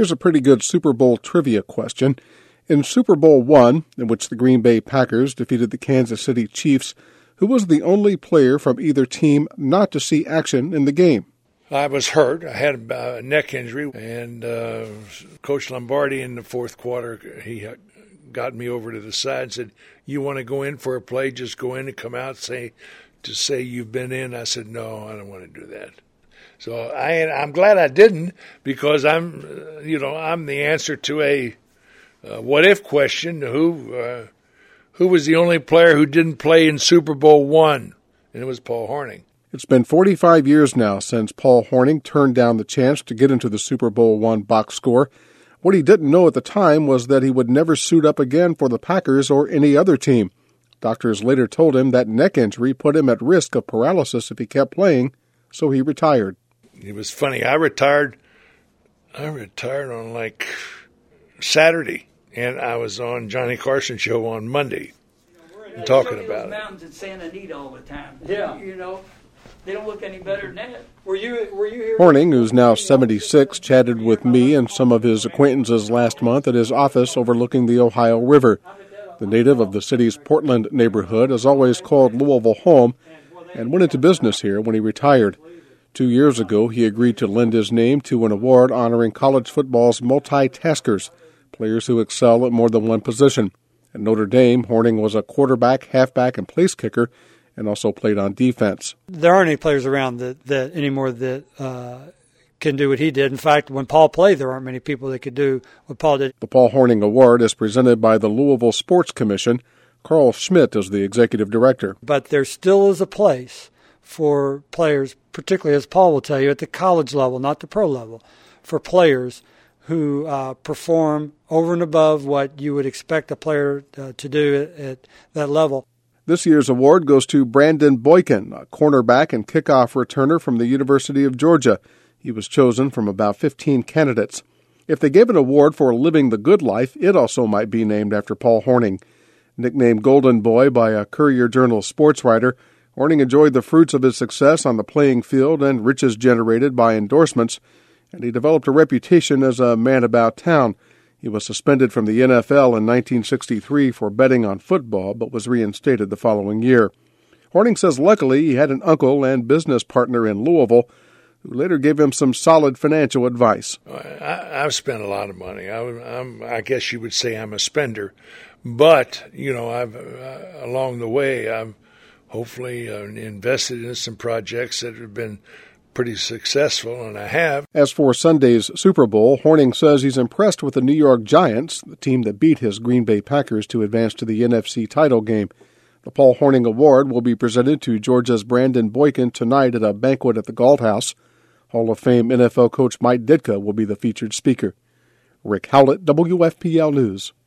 Here's a pretty good Super Bowl trivia question. In Super Bowl I, in which the Green Bay Packers defeated the Kansas City Chiefs, who was the only player from either team not to see action in the game? I was hurt. I had a neck injury, and Coach Lombardi in the fourth quarter, he got me over to the side and said, "You want to go in for a play, just go in and come out, say you've been in." I said, "No, I don't want to do that." So I'm glad I didn't, because I'm the answer to a what-if question. Who was the only player who didn't play in Super Bowl I? And it was Paul Hornung. It's been 45 years now since Paul Hornung turned down the chance to get into the Super Bowl I box score. What he didn't know at the time was that he would never suit up again for the Packers or any other team. Doctors later told him that neck injury put him at risk of paralysis if he kept playing, so he retired. It was funny. I retired on like Saturday, and I was on Johnny Carson show on Monday talking about it. Mountains in Santa Anita all the time. Yeah, they don't look any better than that. Were you here? Hornung, who's now 76, chatted with me and some of his acquaintances last month at his office overlooking the Ohio River. The native of the city's Portland neighborhood has always called Louisville home and went into business here when he retired. 2 years ago, he agreed to lend his name to an award honoring college football's multitaskers, players who excel at more than one position. At Notre Dame, Hornung was a quarterback, halfback, and place kicker, and also played on defense. There aren't any players around that anymore that can do what he did. In fact, when Paul played, there aren't many people that could do what Paul did. The Paul Hornung Award is presented by the Louisville Sports Commission. Carl Schmidt is the executive director. But there still is a place for players, particularly, as Paul will tell you, at the college level, not the pro level, for players who perform over and above what you would expect a player to do at that level. This year's award goes to Brandon Boykin, a cornerback and kickoff returner from the University of Georgia. He was chosen from about 15 candidates. If they gave an award for living the good life, it also might be named after Paul Hornung. Nicknamed Golden Boy by a Courier-Journal sports writer, Hornung enjoyed the fruits of his success on the playing field and riches generated by endorsements, and he developed a reputation as a man about town. He was suspended from the NFL in 1963 for betting on football, but was reinstated the following year. Hornung says luckily he had an uncle and business partner in Louisville who later gave him some solid financial advice. I've spent a lot of money. I guess you would say I'm a spender. But, I've along the way, I've hopefully invested in some projects that have been pretty successful, and I have. As for Sunday's Super Bowl, Hornung says he's impressed with the New York Giants, the team that beat his Green Bay Packers to advance to the NFC title game. The Paul Hornung Award will be presented to Georgia's Brandon Boykin tonight at a banquet at the Galt House. Hall of Fame NFL coach Mike Ditka will be the featured speaker. Rick Howlett, WFPL News.